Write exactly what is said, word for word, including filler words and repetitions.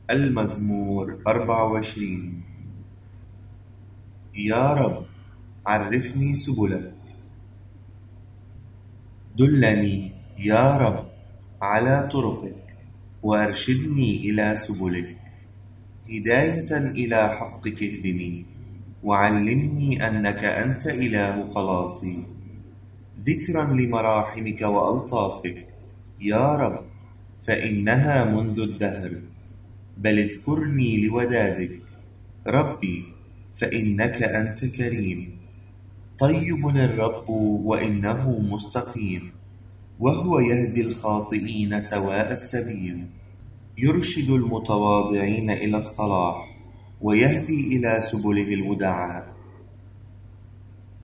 المزمور أربعة وعشرين. يا رب عرفني سبلك، دلني يا رب على طرقك وارشدني إلى سبلك. هداية إلى حقك اهدني، وعلمني أنك أنت إله خلاصي. ذكرا لمراحمك وألطافك يا رب، فإنها منذ الدهر. بل اذكرني لودادك ربي، فإنك أنت كريم. طيب الرب وإنه مستقيم، وهو يهدي الخاطئين سواء السبيل. يرشد المتواضعين إلى الصلاح، ويهدي إلى سبله الودعاء.